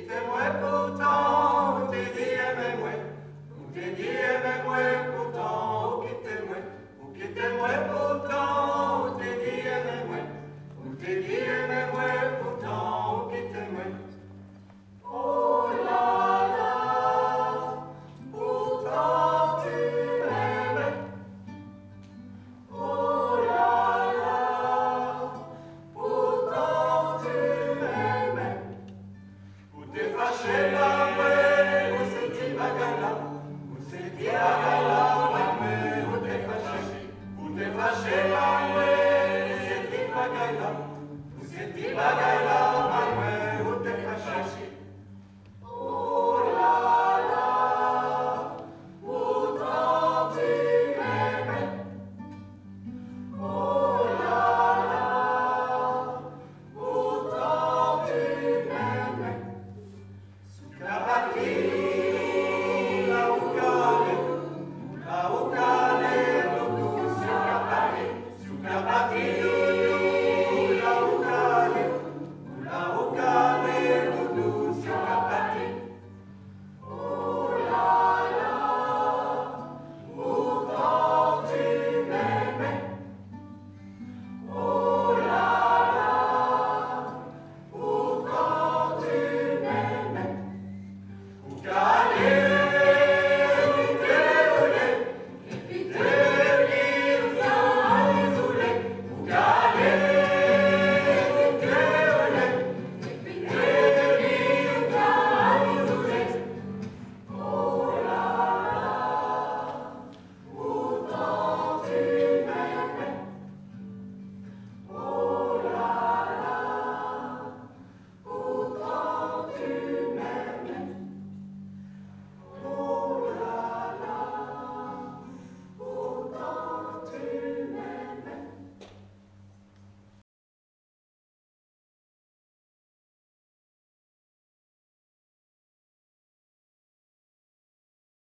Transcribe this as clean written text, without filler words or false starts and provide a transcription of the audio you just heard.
t'aimerais pourtant, ou t'es dit aimais-moi, ou t'es dit aimais-moi pourtant, ou qui t'aimerait pourtant, ou t'es dit aimais-moi, ou t'es dit aimais-moi pourtant, ou qui t'aimerait. Oh là là, pourtant tu m'aimais. Oh là là, pourtant tu m'aimais. Ou t'es fâché par moi, ou c'est qui bagarre là, ou c'est qui bagarre.